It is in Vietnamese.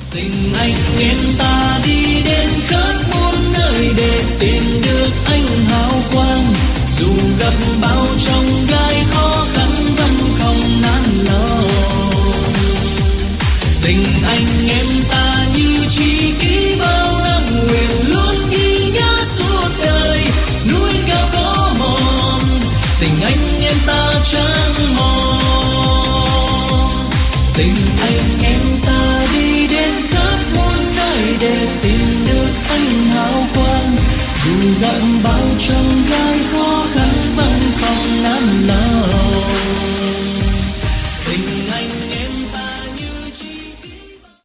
Tình anh em ta đi đến khắp muôn nơi để tìm được ánh hào quang, dù gặp bao chông gai khó khăn vẫn không nản lòng. Tình anh em ta như tri kỷ bao năm nguyện luôn ghi nhớ suốt đời, núi cao có mòn tình anh em ta chẳng mòn. Tình anh em ta đi đến khắp muôn nơi để tìm được ánh hào quang, dù gặp bao trông gai khó